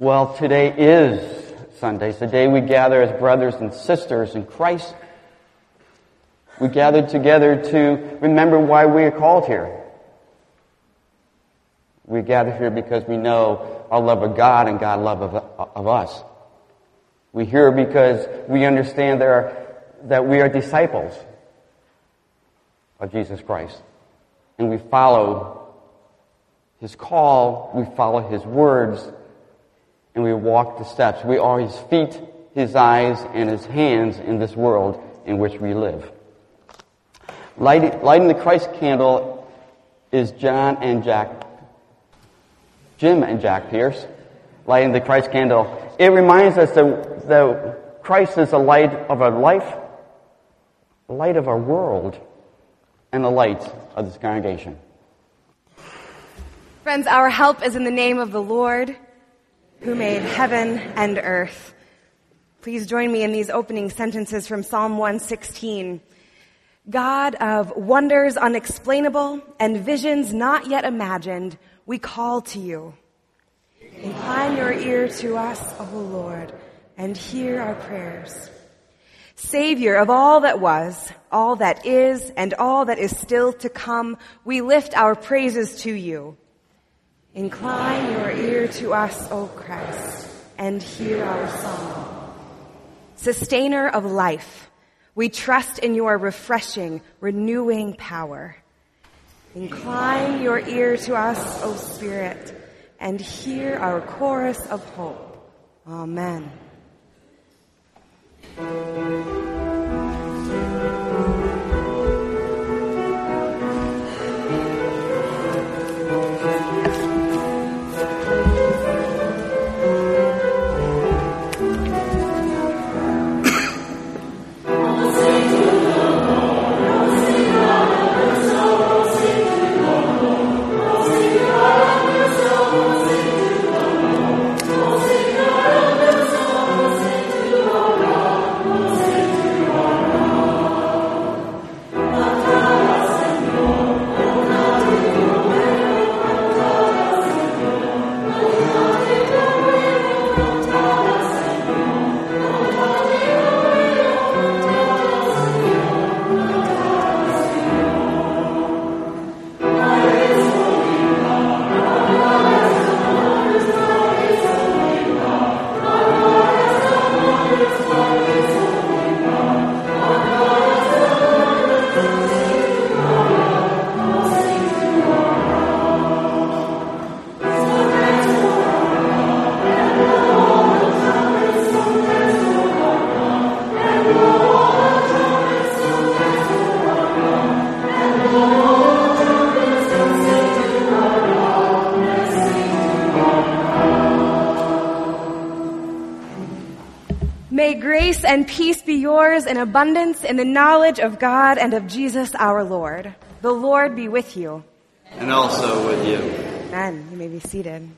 Well, today is Sunday. It's the day we gather as brothers and sisters in Christ. We gather together to remember why we are called here. We gather here because we know our love of God and God's love of us. We're here because we understand that we are disciples of Jesus Christ. And we follow His call, we follow His words, and we walk the steps. We are His feet, His eyes, and His hands in this world in which we live. Lighting the Christ candle is Jim and Jack Pierce. Lighting the Christ candle. It reminds us that Christ is the light of our life, the light of our world, and the light of this congregation. Friends, our help is in the name of the Lord, who made heaven and earth. Please join me in these opening sentences from Psalm 116. God of wonders unexplainable and visions not yet imagined, we call to you. Incline your ear to us, O Lord, and hear our prayers. Savior of all that was, all that is, and all that is still to come, we lift our praises to you. Incline your ear to us, O Christ, and hear our song. Sustainer of life, we trust in your refreshing, renewing power. Incline your ear to us, O Spirit, and hear our chorus of hope. Amen. May grace and peace be yours in abundance in the knowledge of God and of Jesus our Lord. The Lord be with you. And also with you. Amen. You may be seated.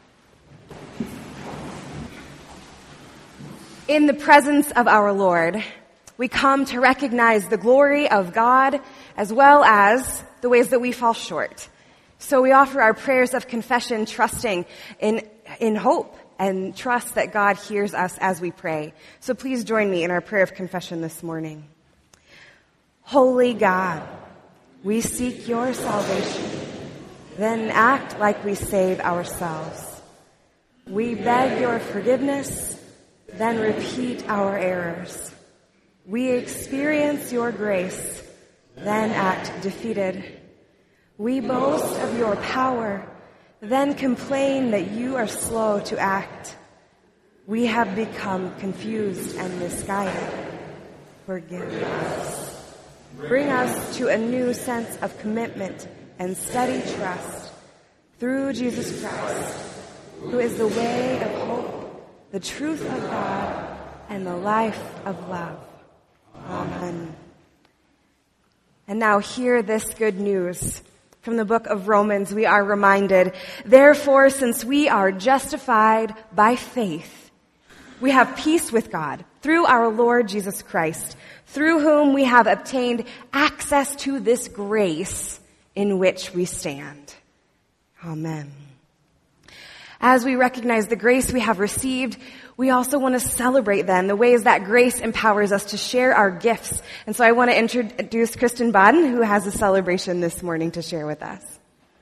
In the presence of our Lord, we come to recognize the glory of God as well as the ways that we fall short. So we offer our prayers of confession, trusting in hope and trust that God hears us as we pray. So please join me in our prayer of confession this morning. Holy God, we seek your salvation, then act like we save ourselves. We beg your forgiveness, then repeat our errors. We experience your grace, then act defeated. We boast of your power, then complain that you are slow to act. We have become confused and misguided. Forgive us. Bring us to a new sense of commitment and steady trust through Jesus Christ, who is the way of hope, the truth of God, and the life of love. Amen. And now hear this good news. From the book of Romans, we are reminded, therefore, since we are justified by faith, we have peace with God through our Lord Jesus Christ, through whom we have obtained access to this grace in which we stand. Amen. As we recognize the grace we have received, we also want to celebrate them, the ways that grace empowers us to share our gifts. And so I want to introduce Kristen Baden, who has a celebration this morning to share with us.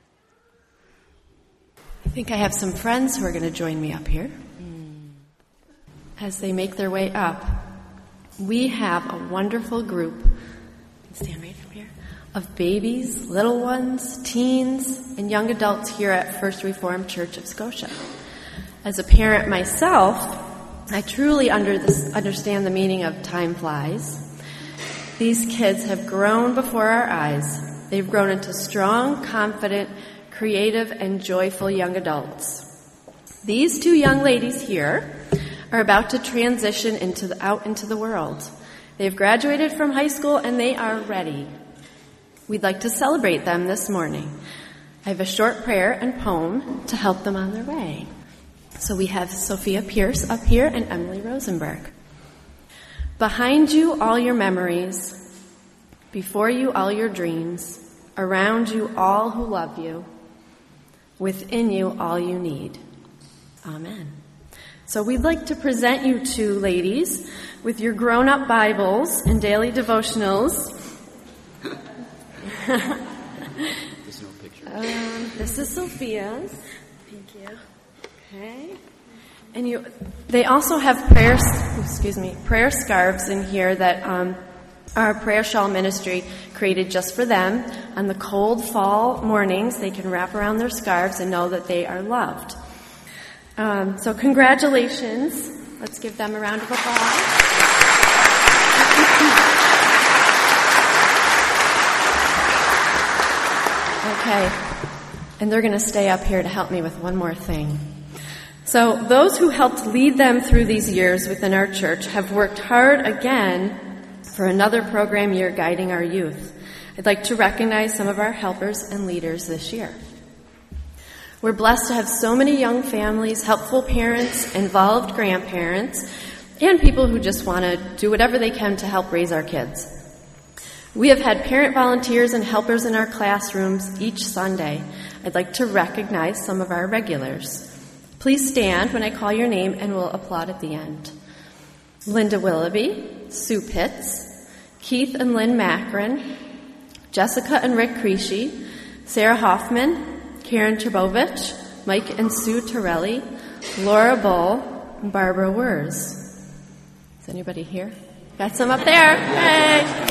I think I have some friends who are going to join me up here as they make their way up. We have a wonderful group, stand right from here, of babies, little ones, teens, and young adults here at First Reformed Church of Scotia. As a parent myself, I truly understand the meaning of time flies. These kids have grown before our eyes. They've grown into strong, confident, creative, and joyful young adults. These two young ladies here are about to transition out into the world. They've graduated from high school and they are ready. We'd like to celebrate them this morning. I have a short prayer and poem to help them on their way. So we have Sophia Pierce up here and Emily Rosenberg. Behind you, all your memories. Before you, all your dreams. Around you, all who love you. Within you, all you need. Amen. So we'd like to present you two ladies with your grown-up Bibles and daily devotionals. There's no picture. This is Sophia's. Thank you. Okay. And they also have prayer scarves in here that our prayer shawl ministry created just for them. On the cold fall mornings, they can wrap around their scarves and know that they are loved. So congratulations. Let's give them a round of applause. Okay. And they're going to stay up here to help me with one more thing. So those who helped lead them through these years within our church have worked hard again for another program year guiding our youth. I'd like to recognize some of our helpers and leaders this year. We're blessed to have so many young families, helpful parents, involved grandparents, and people who just want to do whatever they can to help raise our kids. We have had parent volunteers and helpers in our classrooms each Sunday. I'd like to recognize some of our regulars. Please stand when I call your name and we'll applaud at the end. Linda Willoughby, Sue Pitts, Keith and Lynn Macron, Jessica and Rick Creasy, Sarah Hoffman, Karen Turbovich, Mike and Sue Torelli, Laura Bull, and Barbara Wurz. Is anybody here? Got some up there. Hey!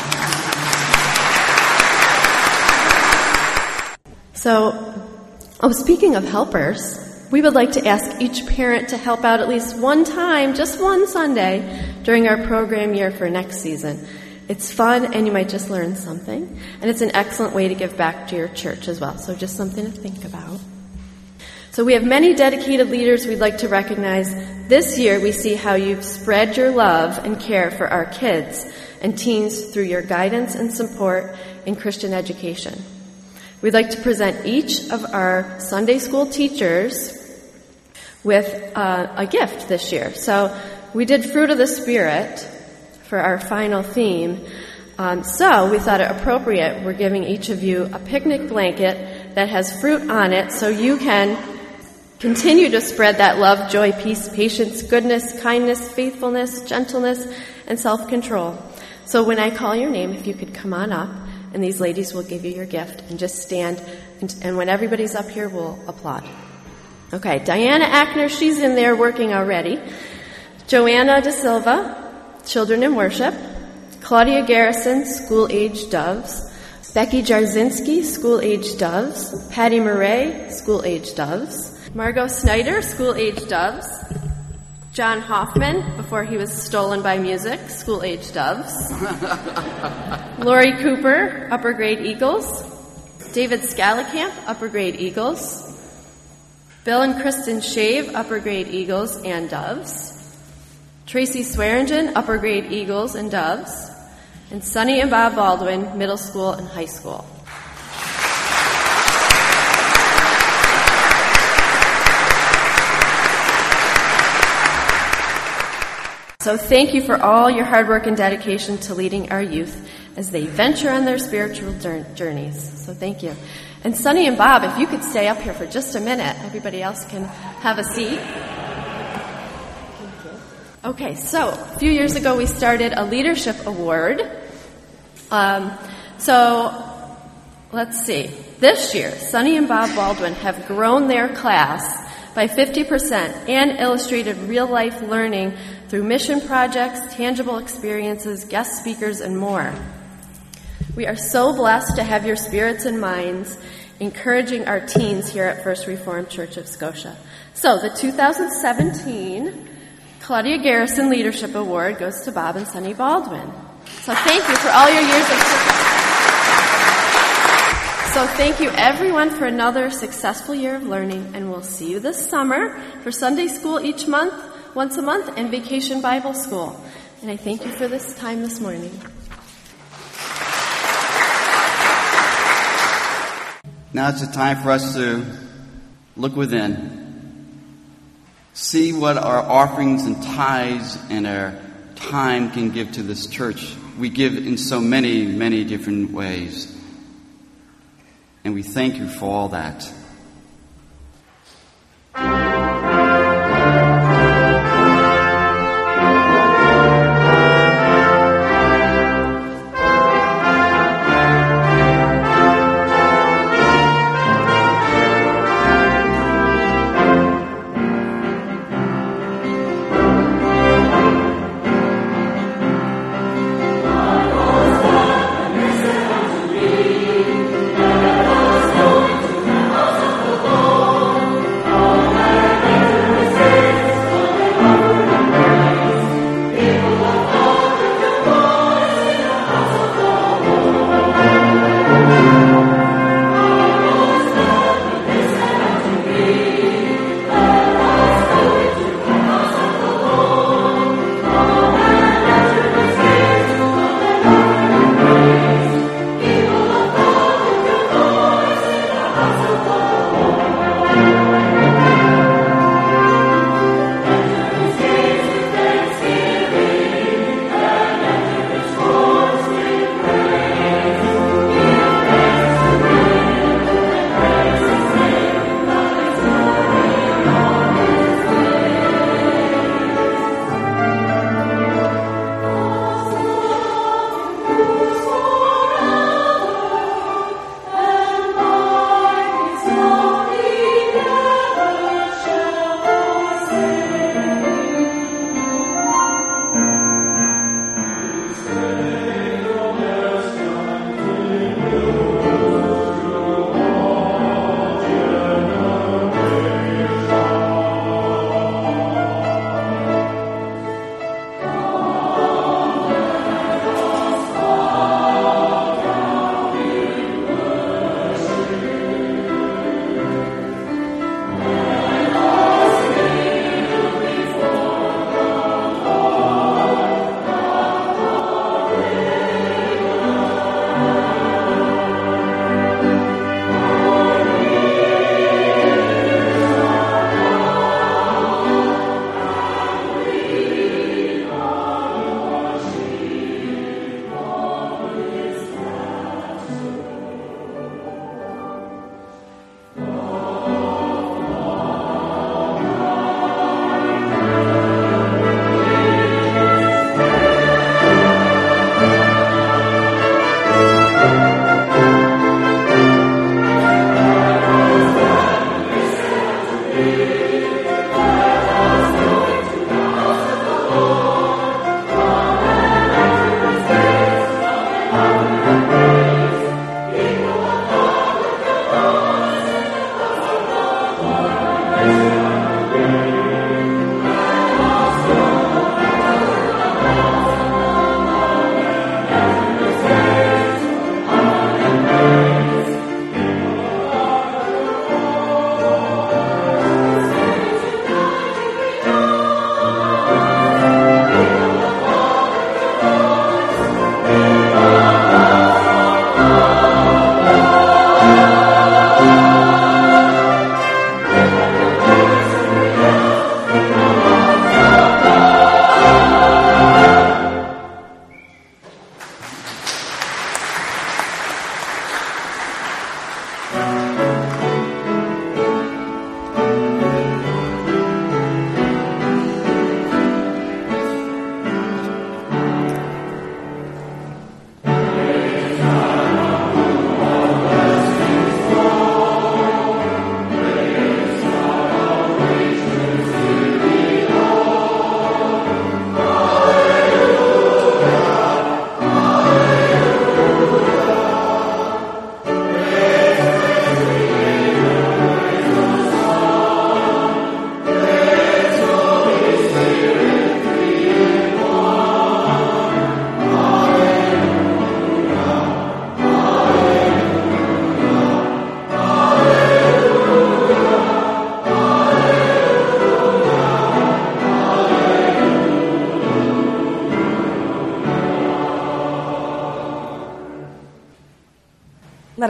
Speaking of helpers, we would like to ask each parent to help out at least one time, just one Sunday, during our program year for next season. It's fun, and you might just learn something. And it's an excellent way to give back to your church as well. So just something to think about. So we have many dedicated leaders we'd like to recognize. This year, we see how you've spread your love and care for our kids and teens through your guidance and support in Christian education. We'd like to present each of our Sunday school teachers with a gift this year. So we did Fruit of the Spirit for our final theme. So we thought it appropriate. We're giving each of you a picnic blanket that has fruit on it so you can continue to spread that love, joy, peace, patience, goodness, kindness, faithfulness, gentleness, and self-control. So when I call your name, if you could come on up, and these ladies will give you your gift, and just stand, and when everybody's up here, we'll applaud. Okay, Diana Ackner, she's in there working already. Joanna De Silva, Children in Worship. Claudia Garrison, School-Age Doves. Becky Jarzinski, School-Age Doves. Patty Murray, School-Age Doves. Margot Snyder, School-Age Doves. John Hoffman, before he was stolen by music, School-Age Doves. Lori Cooper, Upper Grade Eagles. David Scalakamp, Upper Grade Eagles. Bill and Kristen Shave, Upper Grade Eagles and Doves. Tracy Swearingen, Upper Grade Eagles and Doves. And Sonny and Bob Baldwin, Middle School and High School. So thank you for all your hard work and dedication to leading our youth as they venture on their spiritual journeys. So thank you. And Sonny and Bob, if you could stay up here for just a minute, everybody else can have a seat. Okay, so a few years ago we started a leadership award. So let's see. This year, Sonny and Bob Baldwin have grown their class by 50% and illustrated real-life learning through mission projects, tangible experiences, guest speakers, and more. We are so blessed to have your spirits and minds encouraging our teens here at First Reformed Church of Scotia. So the 2017 Claudia Garrison Leadership Award goes to Bob and Sonny Baldwin. So thank you for all your years of service. So thank you everyone for another successful year of learning, and we'll see you this summer for Sunday school once a month, and Vacation Bible School. And I thank you for this time this morning. Now it's the time for us to look within. See what our offerings and tithes and our time can give to this church. We give in so many, many different ways. And we thank you for all that.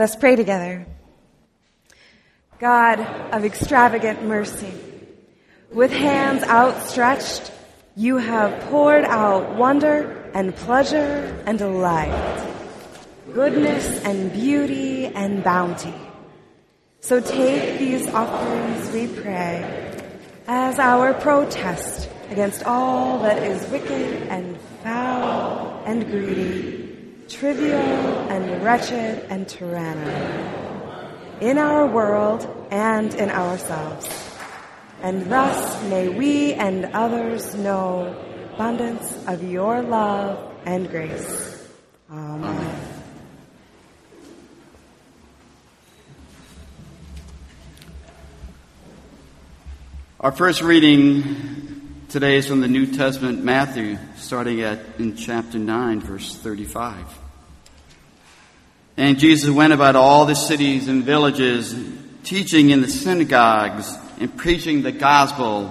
us pray together. God of extravagant mercy, with hands outstretched, you have poured out wonder and pleasure and delight, goodness and beauty and bounty. So take these offerings, we pray, as our protest against all that is wicked and foul and greedy, trivial and wretched and tyrannical, in our world and in ourselves. And thus may we and others know abundance of your love and grace. Amen. Our first reading today is from the New Testament, Matthew, starting in chapter 9, verse 35. And Jesus went about all the cities and villages, teaching in the synagogues and preaching the gospel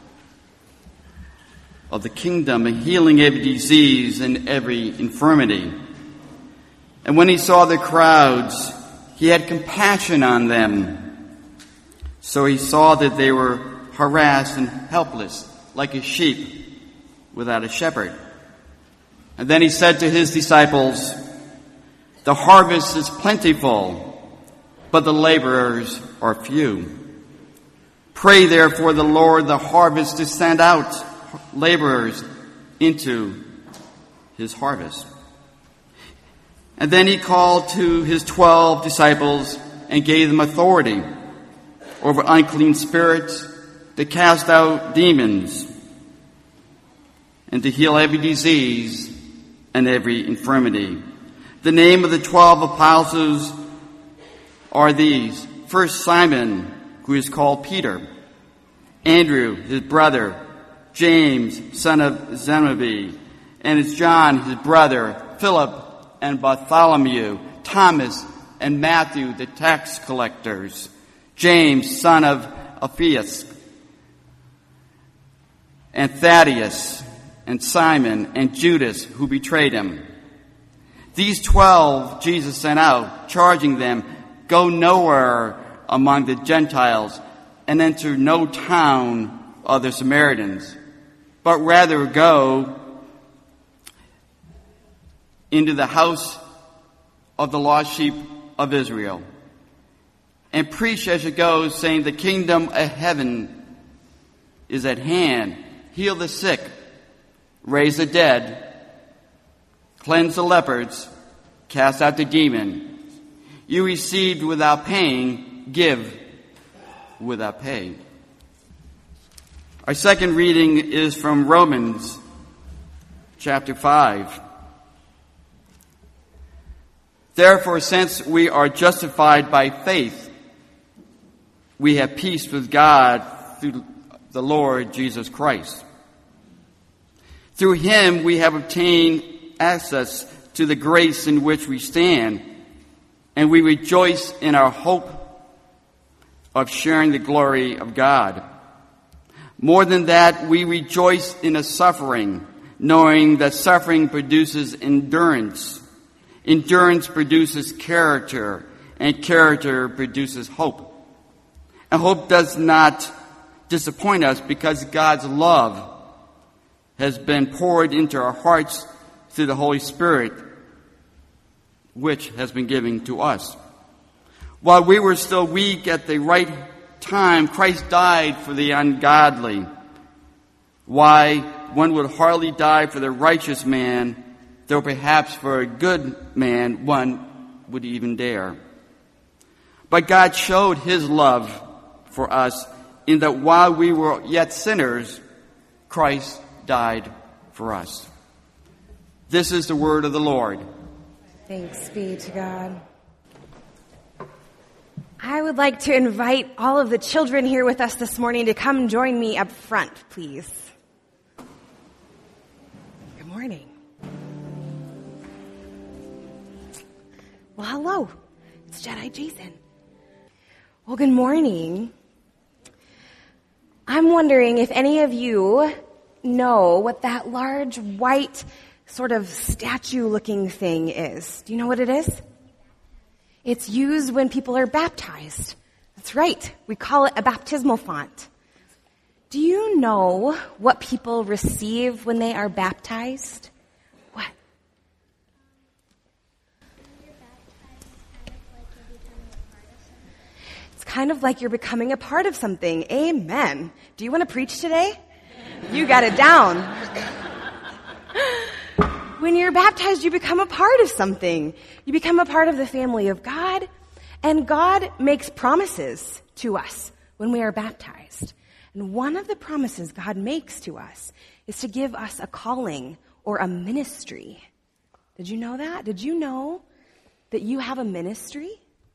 of the kingdom and healing every disease and every infirmity. And when he saw the crowds, he had compassion on them. So he saw that they were harassed and helpless, like a sheep without a shepherd. And then he said to his disciples, "The harvest is plentiful, but the laborers are few. Pray therefore the Lord the harvest to send out laborers into his harvest." And then he called to his 12 disciples and gave them authority over unclean spirits, to cast out demons, and to heal every disease and every infirmity. The name of the 12 apostles are these: first Simon, who is called Peter; Andrew, his brother; James, son of Zebedee; and it's John, his brother; Philip and Bartholomew; Thomas and Matthew, the tax collectors; James, son of Alphaeus; and Thaddeus, and Simon, and Judas, who betrayed him. These 12 Jesus sent out, charging them, "Go nowhere among the Gentiles, and enter no town of the Samaritans, but rather go into the house of the lost sheep of Israel, and preach as you go, saying, the kingdom of heaven is at hand. Heal the sick, raise the dead, cleanse the lepers, cast out the demon. You received without paying, give without pay." Our second reading is from Romans chapter 5. "Therefore, since we are justified by faith, we have peace with God through the Lord Jesus Christ. Through him we have obtained access to the grace in which we stand, and we rejoice in our hope of sharing the glory of God. More than that, we rejoice in the suffering, knowing that suffering produces endurance. Endurance produces character, and character produces hope. And hope does not disappoint us, because God's love has been poured into our hearts through the Holy Spirit, which has been given to us. While we were still weak, at the right time, Christ died for the ungodly. Why, one would hardly die for the righteous man, though perhaps for a good man one would even dare. But God showed his love for us in that while we were yet sinners, Christ died for us." This is the word of the Lord. Thanks be to God. I would like to invite all of the children here with us this morning to come join me up front, please. Good morning. Well, hello. It's Jedi Jason. Well, good morning. I'm wondering if any of you know what that large white sort of statue-looking thing is. Do you know what it is? It's used when people are baptized. That's right. We call it a baptismal font. Do you know what people receive when they are baptized? What? It's kind of like you're becoming a part of something. Amen. Do you want to preach today? You got it down. When you're baptized, you become a part of something. You become a part of the family of God, and God makes promises to us when we are baptized. And one of the promises God makes to us is to give us a calling or a ministry. Did you know that? Did you know that you have a ministry?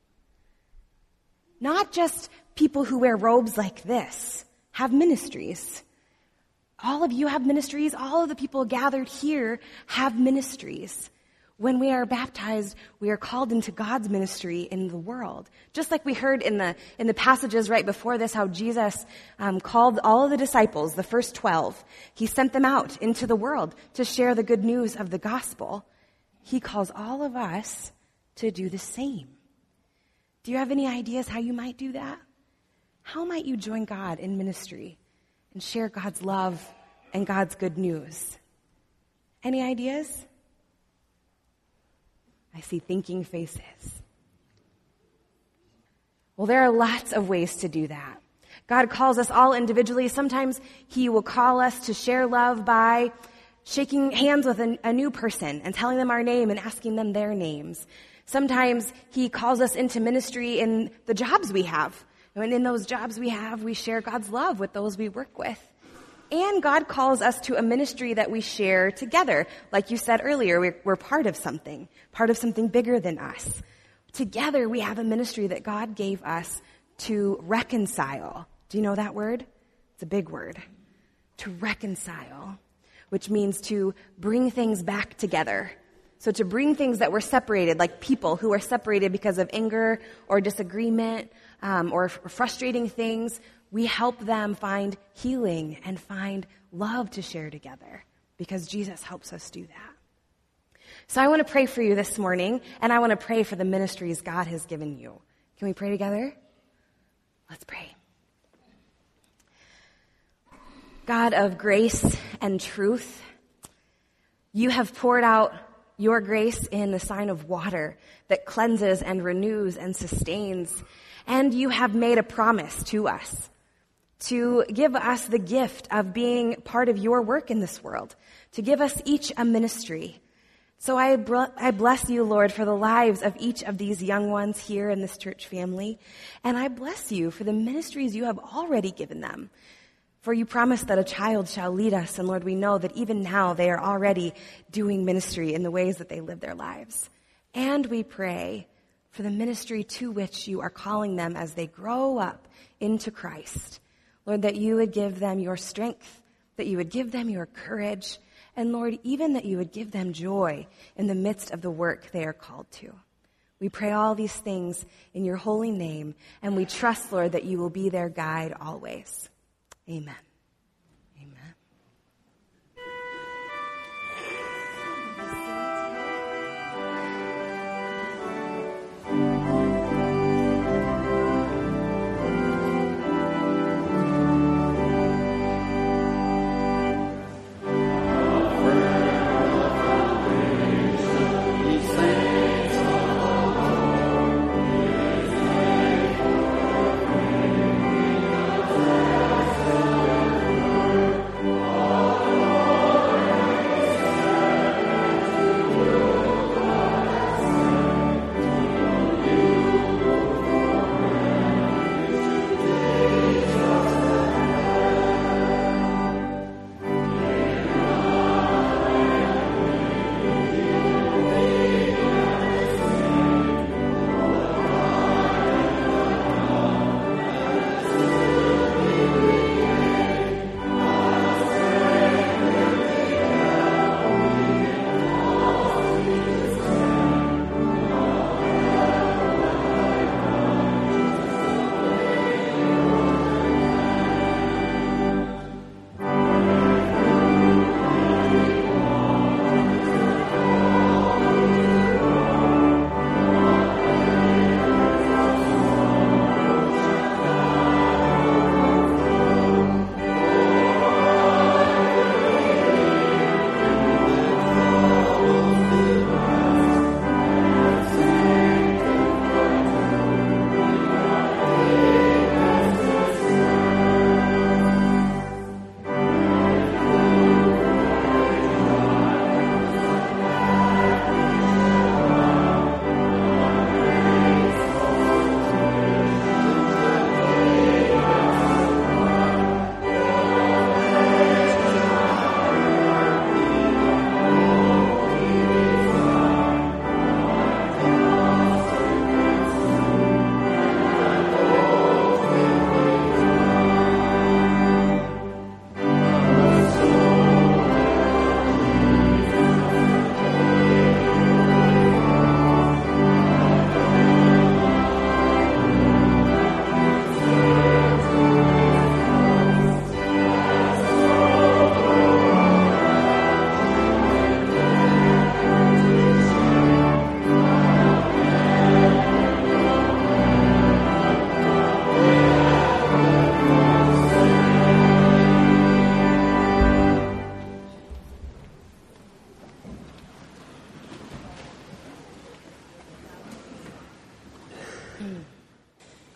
Not just people who wear robes like this have ministries. All of you have ministries. All of the people gathered here have ministries. When we are baptized, we are called into God's ministry in the world. Just like we heard in the passages right before this, how Jesus called all of the disciples, the first 12. He sent them out into the world to share the good news of the gospel. He calls all of us to do the same. Do you have any ideas how you might do that? How might you join God in ministry and share God's love and God's good news? Any ideas? I see thinking faces. Well, there are lots of ways to do that. God calls us all individually. Sometimes He will call us to share love by shaking hands with a new person and telling them our name and asking them their names. Sometimes He calls us into ministry in the jobs we have. And in those jobs we have, we share God's love with those we work with. And God calls us to a ministry that we share together. Like you said earlier, we're part of something bigger than us. Together we have a ministry that God gave us to reconcile. Do you know that word? It's a big word. To reconcile, which means to bring things back together. So to bring things that were separated, like people who are separated because of anger or disagreement or frustrating things, we help them find healing and find love to share together because Jesus helps us do that. So I want to pray for you this morning, and I want to pray for the ministries God has given you. Can we pray together? Let's pray. God of grace and truth, you have poured out your grace in the sign of water that cleanses and renews and sustains. And you have made a promise to us to give us the gift of being part of your work in this world, to give us each a ministry. So I bless you, Lord, for the lives of each of these young ones here in this church family. And I bless you for the ministries you have already given them. For you promised that a child shall lead us. And Lord, we know that even now they are already doing ministry in the ways that they live their lives. And we pray for the ministry to which you are calling them as they grow up into Christ. Lord, that you would give them your strength, that you would give them your courage, and Lord, even that you would give them joy in the midst of the work they are called to. We pray all these things in your holy name, and we trust, Lord, that you will be their guide always. Amen. Amen. Amen.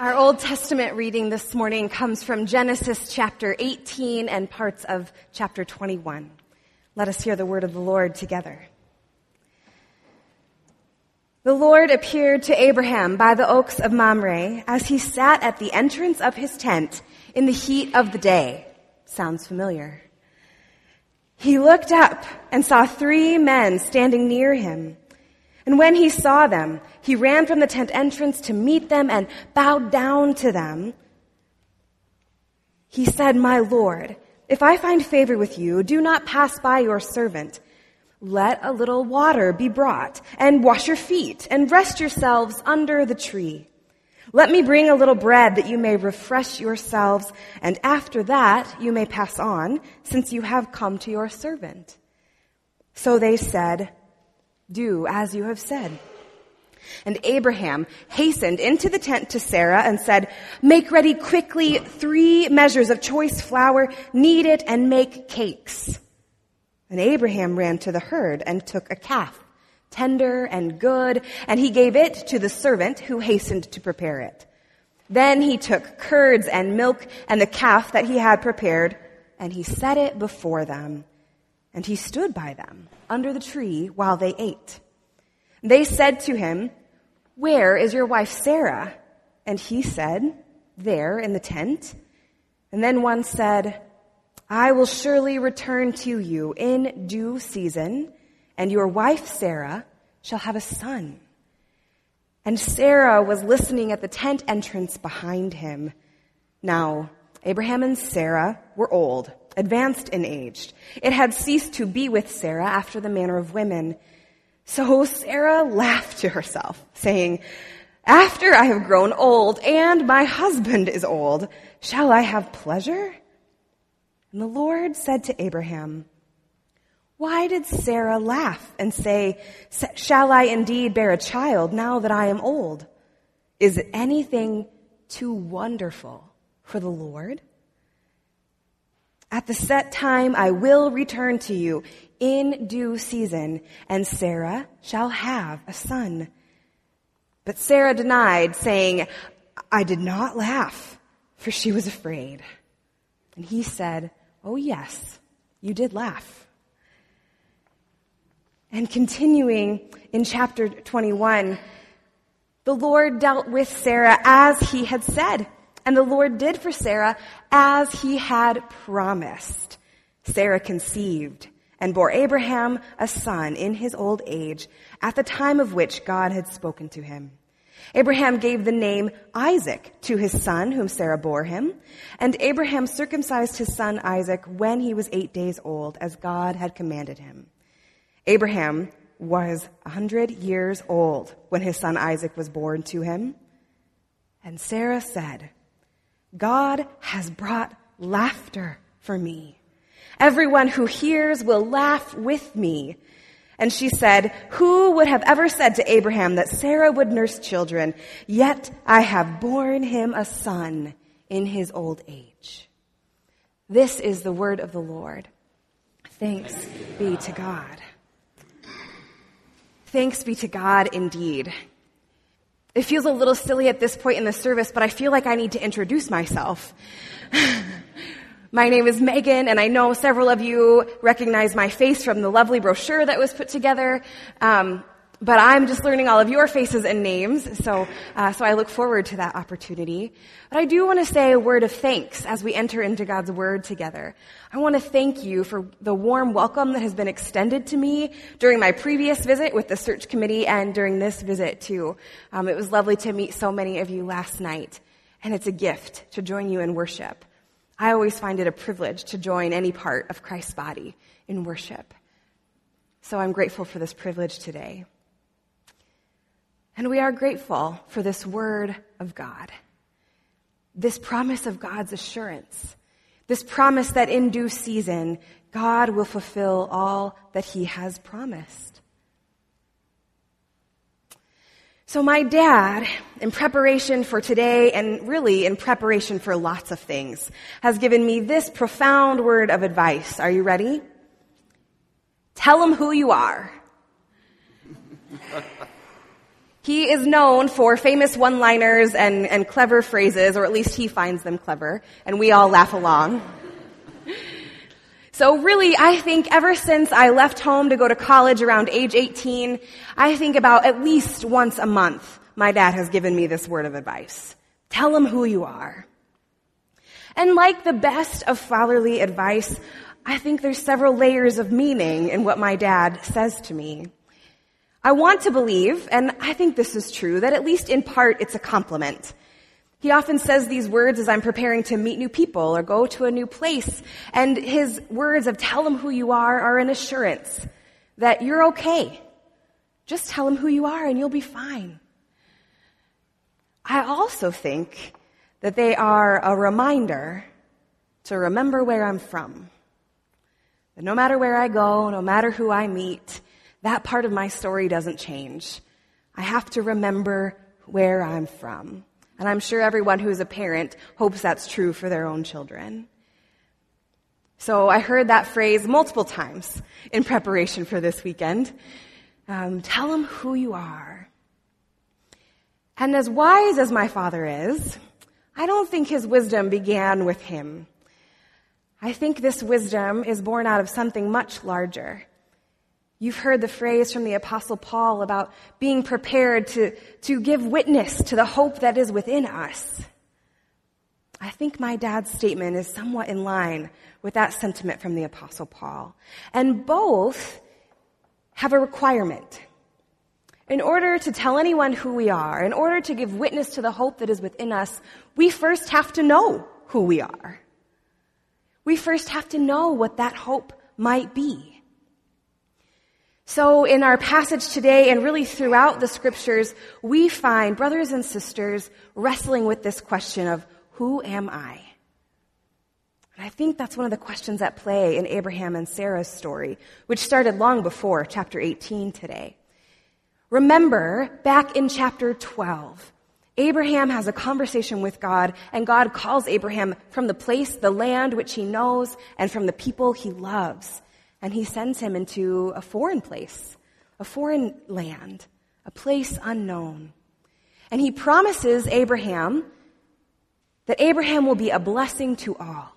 Our Old Testament reading this morning comes from Genesis chapter 18 and parts of chapter 21. Let us hear the word of the Lord together. The Lord appeared to Abraham by the oaks of Mamre as he sat at the entrance of his tent in the heat of the day. Sounds familiar. He looked up and saw 3 men standing near him. And when he saw them, he ran from the tent entrance to meet them and bowed down to them. He said, "My Lord, if I find favor with you, do not pass by your servant. Let a little water be brought, and wash your feet, and rest yourselves under the tree. Let me bring a little bread that you may refresh yourselves, and after that you may pass on, since you have come to your servant." So they said, "Do as you have said." And Abraham hastened into the tent to Sarah and said, "Make ready quickly 3 measures of choice flour, knead it, and make cakes." And Abraham ran to the herd and took a calf, tender and good, and he gave it to the servant who hastened to prepare it. Then he took curds and milk and the calf that he had prepared, and he set it before them. And he stood by them under the tree while they ate. They said to him, "Where is your wife Sarah?" And he said, "There in the tent." And then one said, "I will surely return to you in due season, and your wife Sarah shall have a son." And Sarah was listening at the tent entrance behind him. Now, Abraham and Sarah were old, advanced in age. It had ceased to be with Sarah after the manner of women. So Sarah laughed to herself, saying, "After I have grown old and my husband is old, shall I have pleasure?" And the Lord said to Abraham, "Why did Sarah laugh and say, 'Shall I indeed bear a child now that I am old?' Is it anything too wonderful for the Lord? At the set time I will return to you in due season, and Sarah shall have a son." But Sarah denied, saying, "I did not laugh," for she was afraid. And he said, "Oh yes, you did laugh." And continuing in chapter 21, the Lord dealt with Sarah as he had said, and the Lord did for Sarah as he had promised. Sarah conceived and bore Abraham a son in his old age, at the time of which God had spoken to him. Abraham gave the name Isaac to his son, whom Sarah bore him, and Abraham circumcised his son Isaac when he was 8 days old, as God had commanded him. Abraham was 100 years old when his son Isaac was born to him. And Sarah said, "God has brought laughter for me. Everyone who hears will laugh with me." And she said, "Who would have ever said to Abraham that Sarah would nurse children? Yet I have borne him a son in his old age." This is the word of the Lord. Thanks be to God. Thanks be to God indeed. It feels a little silly at this point in the service, but I feel like I need to introduce myself. My name is Megan, and I know several of you recognize my face from the lovely brochure that was put together. But I'm just learning all of your faces and names, so I look forward to that opportunity. But I do want to say a word of thanks as we enter into God's Word together. I want to thank you for the warm welcome that has been extended to me during my previous visit with the search committee and during this visit too. It was lovely to meet so many of you last night, and it's a gift to join you in worship. I always find it a privilege to join any part of Christ's body in worship. So I'm grateful for this privilege today. And we are grateful for this word of God, this promise of God's assurance, this promise that in due season, God will fulfill all that he has promised. So my dad, in preparation for today and really in preparation for lots of things, has given me this profound word of advice. Are you ready? Tell him who you are. He is known for famous one-liners and clever phrases, or at least he finds them clever, and we all laugh along. So really, I think ever since I left home to go to college around age 18, I think about at least once a month, my dad has given me this word of advice. Tell him who you are. And like the best of fatherly advice, I think there's several layers of meaning in what my dad says to me. I want to believe, and I think this is true, that at least in part it's a compliment. He often says these words as I'm preparing to meet new people or go to a new place, and his words of tell them who you are an assurance that you're okay. Just tell them who you are and you'll be fine. I also think that they are a reminder to remember where I'm from. That no matter where I go, no matter who I meet, that part of my story doesn't change. I have to remember where I'm from. And I'm sure everyone who's a parent hopes that's true for their own children. So I heard that phrase multiple times in preparation for this weekend. Tell them who you are. And as wise as my father is, I don't think his wisdom began with him. I think this wisdom is born out of something much larger. You've heard the phrase from the Apostle Paul about being prepared to give witness to the hope that is within us. I think my dad's statement is somewhat in line with that sentiment from the Apostle Paul. And both have a requirement. In order to tell anyone who we are, in order to give witness to the hope that is within us, we first have to know who we are. We first have to know what that hope might be. So in our passage today and really throughout the scriptures, we find brothers and sisters wrestling with this question of who am I? And I think that's one of the questions at play in Abraham and Sarah's story, which started long before chapter 18 today. Remember, back in chapter 12, Abraham has a conversation with God, and God calls Abraham from the place, the land which he knows, and from the people he loves. And he sends him into a foreign place, a foreign land, a place unknown. And he promises Abraham that Abraham will be a blessing to all.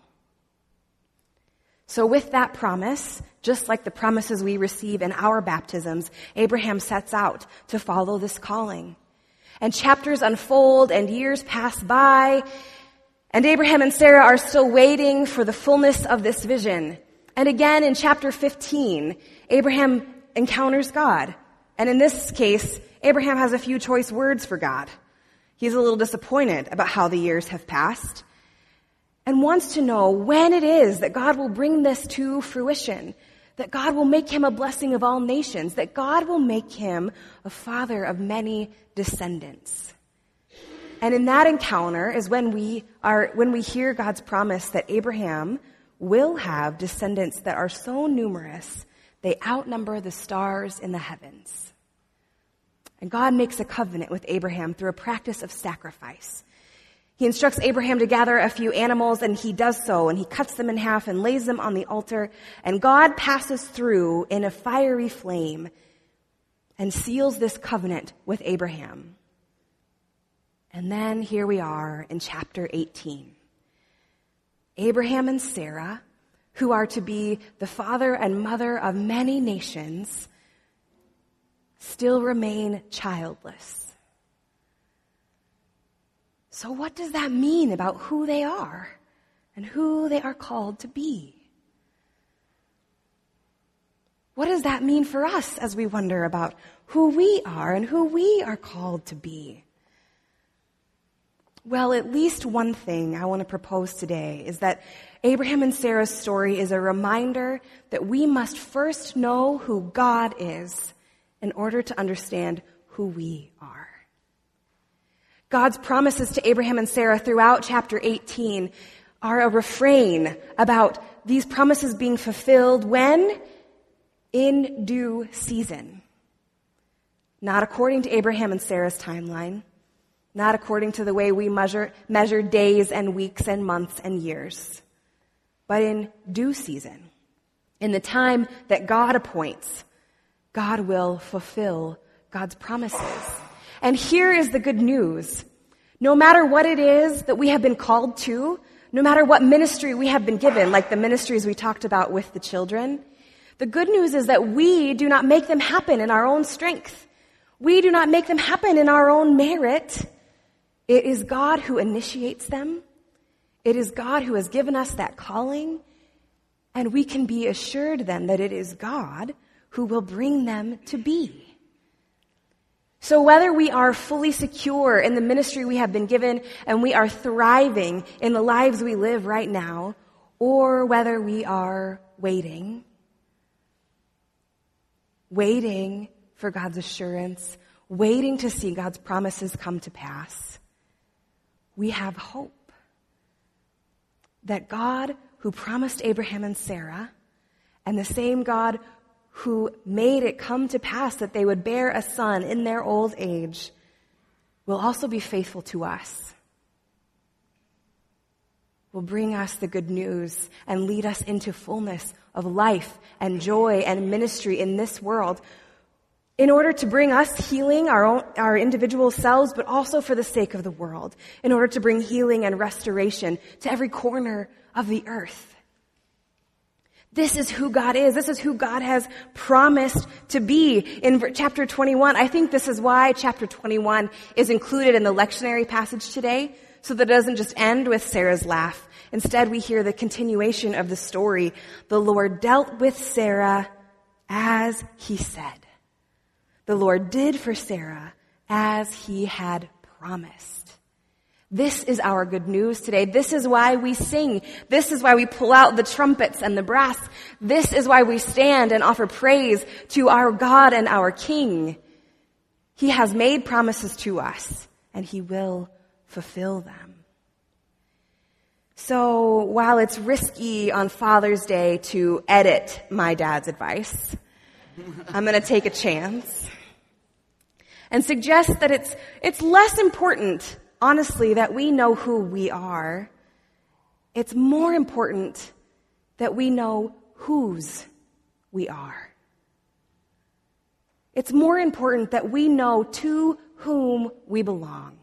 So with that promise, just like the promises we receive in our baptisms, Abraham sets out to follow this calling. And chapters unfold and years pass by, and Abraham and Sarah are still waiting for the fullness of this vision. And again, in chapter 15, Abraham encounters God. And in this case, Abraham has a few choice words for God. He's a little disappointed about how the years have passed and wants to know when it is that God will bring this to fruition, that God will make him a blessing of all nations, that God will make him a father of many descendants. And in that encounter is when we hear God's promise that Abraham will have descendants that are so numerous they outnumber the stars in the heavens. And God makes a covenant with Abraham through a practice of sacrifice. He instructs Abraham to gather a few animals, and he does so, and he cuts them in half and lays them on the altar, and God passes through in a fiery flame and seals this covenant with Abraham. And then here we are in chapter 18. Abraham and Sarah, who are to be the father and mother of many nations, still remain childless. So what does that mean about who they are and who they are called to be? What does that mean for us as we wonder about who we are and who we are called to be? Well, at least one thing I want to propose today is that Abraham and Sarah's story is a reminder that we must first know who God is in order to understand who we are. God's promises to Abraham and Sarah throughout chapter 18 are a refrain about these promises being fulfilled when? In due season. Not according to Abraham and Sarah's timeline. Not according to the way we measure days and weeks and months and years, but in due season. In the time that God appoints, God will fulfill God's promises. And here is the good news. No matter what it is that we have been called to, no matter what ministry we have been given, like the ministries we talked about with the children, the good news is that we do not make them happen in our own strength. We do not make them happen in our own merit. It is God who initiates them. It is God who has given us that calling. And we can be assured then that it is God who will bring them to be. So whether we are fully secure in the ministry we have been given and we are thriving in the lives we live right now, or whether we are waiting for God's assurance, waiting to see God's promises come to pass, we have hope that God who promised Abraham and Sarah, and the same God who made it come to pass that they would bear a son in their old age, will also be faithful to us, will bring us the good news and lead us into fullness of life and joy and ministry in this world, in order to bring us healing, our individual selves, but also for the sake of the world, in order to bring healing and restoration to every corner of the earth. This is who God is. This is who God has promised to be in chapter 21. I think this is why chapter 21 is included in the lectionary passage today, so that it doesn't just end with Sarah's laugh. Instead, we hear the continuation of the story. The Lord dealt with Sarah as he said. The Lord did for Sarah as he had promised. This is our good news today. This is why we sing. This is why we pull out the trumpets and the brass. This is why we stand and offer praise to our God and our King. He has made promises to us, and he will fulfill them. So while it's risky on Father's Day to edit my dad's advice, I'm going to take a chance and suggest that it's less important, honestly, that we know who we are. It's more important that we know whose we are. It's more important that we know to whom we belong.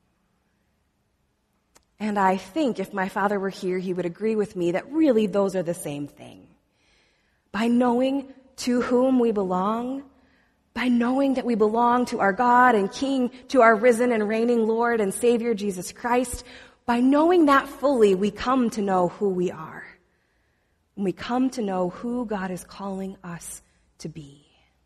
And I think if my father were here, he would agree with me that really those are the same thing. By knowing to whom we belong, by knowing that we belong to our God and King, to our risen and reigning Lord and Savior, Jesus Christ, by knowing that fully, we come to know who we are. And we come to know who God is calling us to be.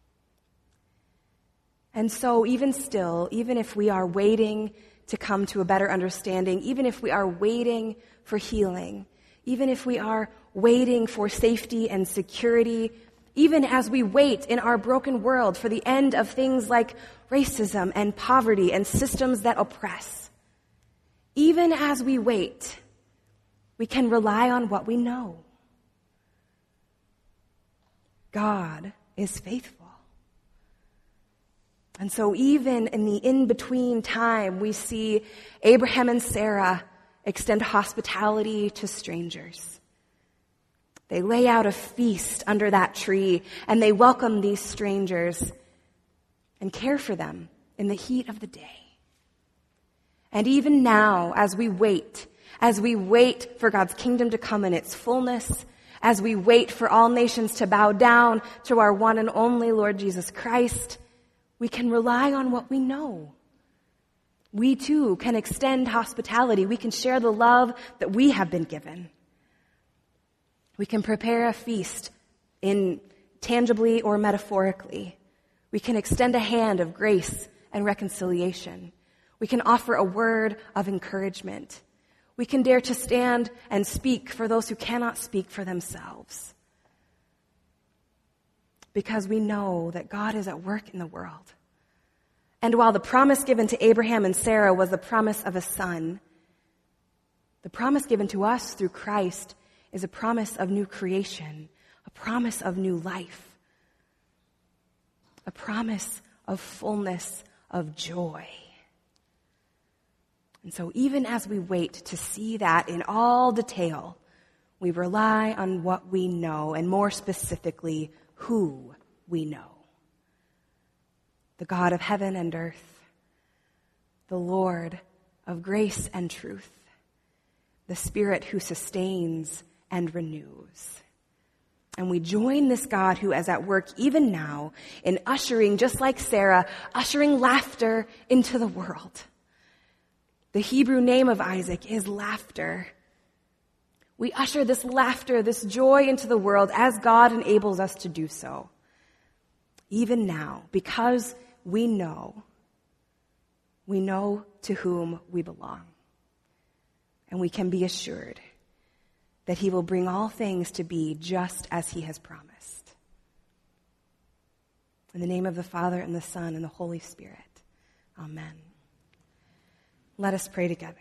And so even still, even if we are waiting to come to a better understanding, even if we are waiting for healing, even if we are waiting for safety and security, even as we wait in our broken world for the end of things like racism and poverty and systems that oppress, even as we wait, we can rely on what we know. God is faithful. And so even in the in-between time, we see Abraham and Sarah extend hospitality to strangers. They lay out a feast under that tree, and they welcome these strangers and care for them in the heat of the day. And even now, as we wait for God's kingdom to come in its fullness, as we wait for all nations to bow down to our one and only Lord Jesus Christ, we can rely on what we know. We too can extend hospitality. We can share the love that we have been given. We can prepare a feast tangibly or metaphorically. We can extend a hand of grace and reconciliation. We can offer a word of encouragement. We can dare to stand and speak for those who cannot speak for themselves. Because we know that God is at work in the world. And while the promise given to Abraham and Sarah was the promise of a son, the promise given to us through Christ is a promise of new creation, a promise of new life, a promise of fullness of joy. And so even as we wait to see that in all detail, we rely on what we know, and more specifically, who we know. The God of heaven and earth, the Lord of grace and truth, the Spirit who sustains and renews. And we join this God who is at work even now in ushering, just like Sarah, ushering laughter into the world. The Hebrew name of Isaac is laughter. We usher this laughter, this joy into the world as God enables us to do so. Even now, because we know to whom we belong. And we can be assured that he will bring all things to be just as he has promised. In the name of the Father, and the Son, and the Holy Spirit. Amen. Let us pray together.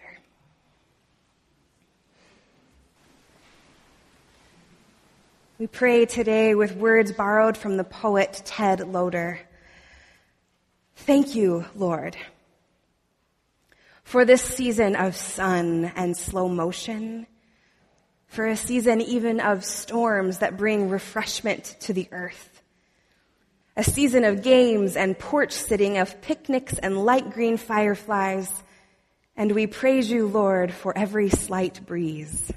We pray today with words borrowed from the poet Ted Loder. Thank you, Lord, for this season of sun and slow motion, for a season even of storms that bring refreshment to the earth, a season of games and porch sitting, of picnics and light green fireflies, and we praise you, Lord, for every slight breeze.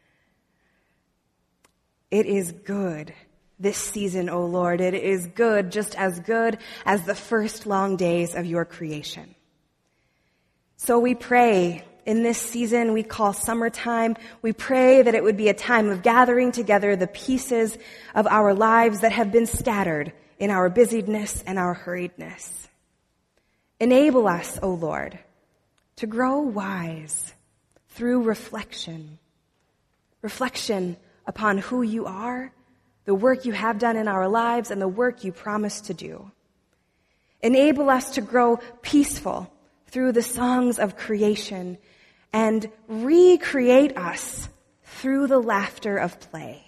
It is good, this season, O Lord. It is good, just as good as the first long days of your creation. So we pray in this season we call summertime. We pray that it would be a time of gathering together the pieces of our lives that have been scattered in our busyness and our hurriedness. Enable us, O Lord, to grow wise through reflection upon who you are, the work you have done in our lives, and the work you promise to do. Enable us to grow peaceful through the songs of creation, and recreate us through the laughter of play.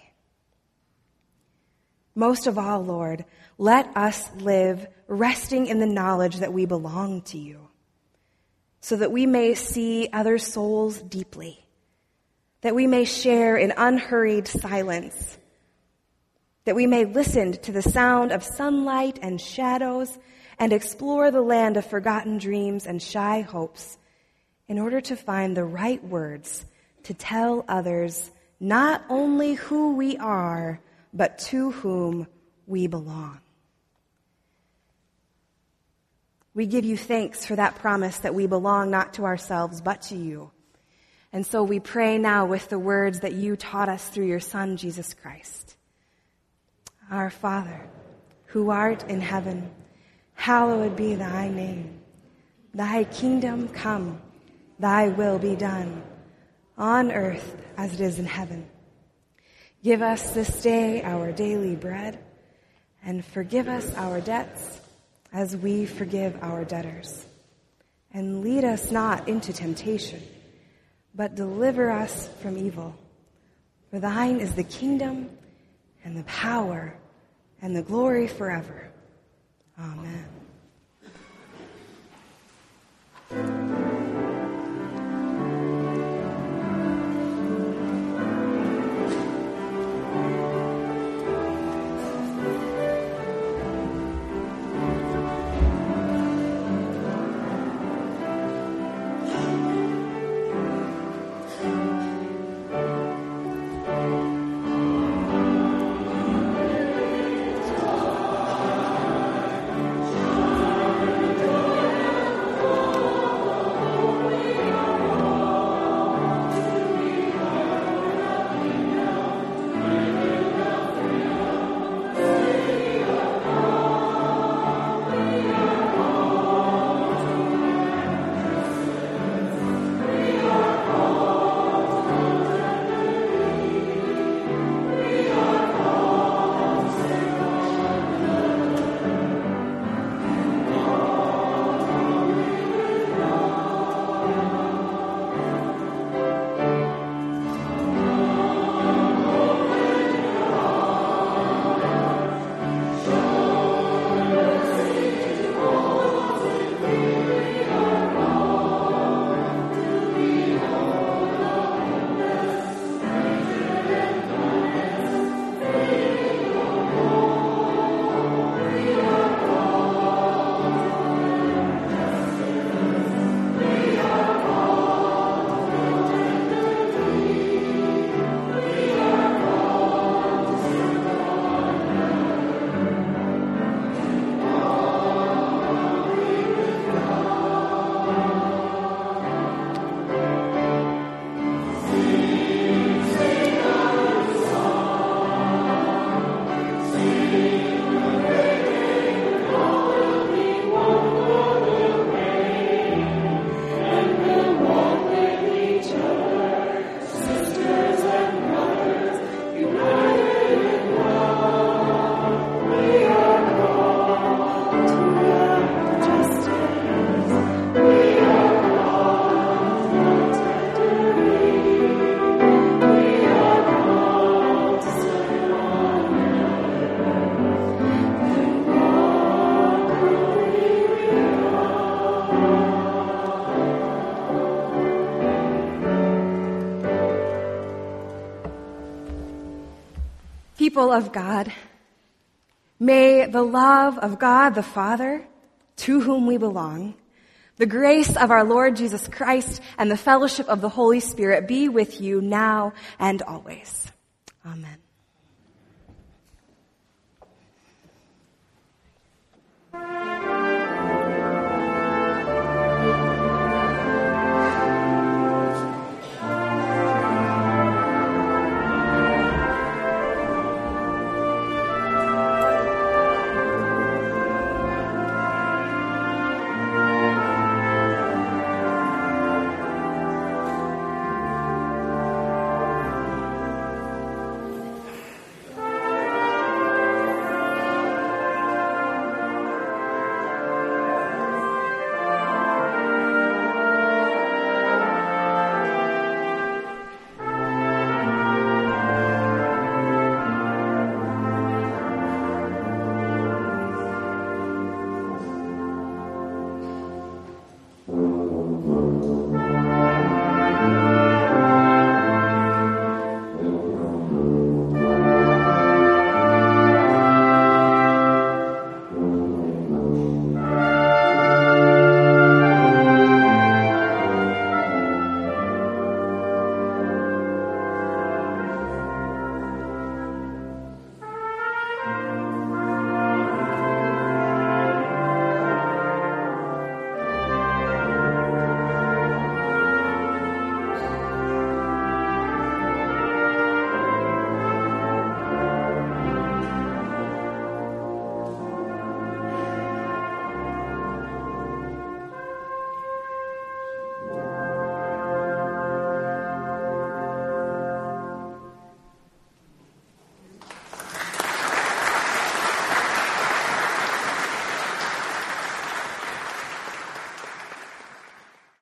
Most of all, Lord, let us live resting in the knowledge that we belong to you, so that we may see other souls deeply, that we may share in unhurried silence, that we may listen to the sound of sunlight and shadows and explore the land of forgotten dreams and shy hopes in order to find the right words to tell others not only who we are, but to whom we belong. We give you thanks for that promise that we belong not to ourselves, but to you. And so we pray now with the words that you taught us through your Son, Jesus Christ. Our Father, who art in heaven, hallowed be thy name. Thy kingdom come, thy will be done, on earth as it is in heaven. Give us this day our daily bread, and forgive us our debts as we forgive our debtors. And lead us not into temptation, but deliver us from evil. For thine is the kingdom, and the power, and the glory forever. Amen. People of God, may the love of God the Father, to whom we belong, the grace of our Lord Jesus Christ, and the fellowship of the Holy Spirit be with you now and always. Amen.